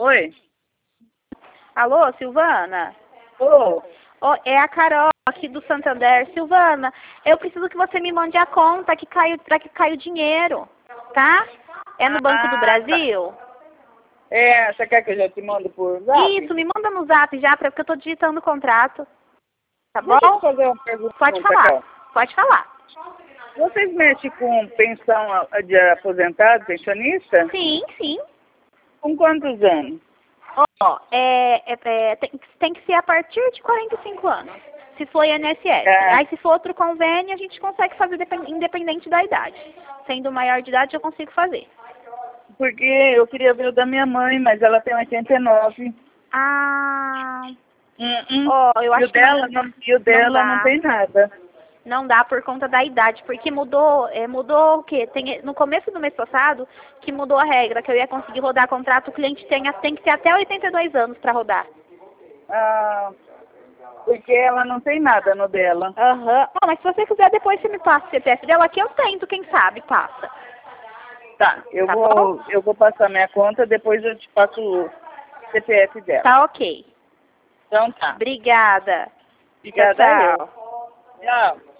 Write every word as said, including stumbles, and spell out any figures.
Oi? Alô, Silvana? Ô, Ô, é a Carol aqui do Santander. Silvana, eu preciso que você me mande a conta que caiu, para que caiu dinheiro, tá? É no Banco do Ah, Brasil? é, você quer que eu já te mando por zap? Isso, me manda no zap já, porque eu tô digitando o contrato. Tá bom? Deixa eu te fazer uma pergunta, Pode falar, Carol. pode falar. Vocês mexem com pensão de aposentado, pensionista? Sim, sim. Com quantos anos? Ó, é, é, é, tem, tem que ser a partir de quarenta e cinco anos, se for I N S S. É. Aí se for outro convênio, a gente consegue fazer depen- independente da idade. Sendo maior de idade, eu consigo fazer. Porque eu queria ver o da minha mãe, mas ela tem oitenta e nove. Ah, Hum, hum. ó, eu E acho o que não, dela não, e o dela dá. não tem nada. Não dá por conta da idade, porque mudou, é, mudou o quê? Tem, no começo do mês passado, que mudou a regra, que eu ia conseguir rodar contrato, o cliente tem, tem que ter até oitenta e dois anos para rodar. Ah, porque ela não tem nada no dela. Aham. Bom, mas se você quiser, depois você me passa o C P F dela, aqui eu tento, quem sabe, passa. Tá, eu, Tá vou, bom? eu vou passar minha conta, depois eu te passo o C P F dela. Tá ok. Então tá. Obrigada. Obrigada Tchau, eu. tchau. Tchau.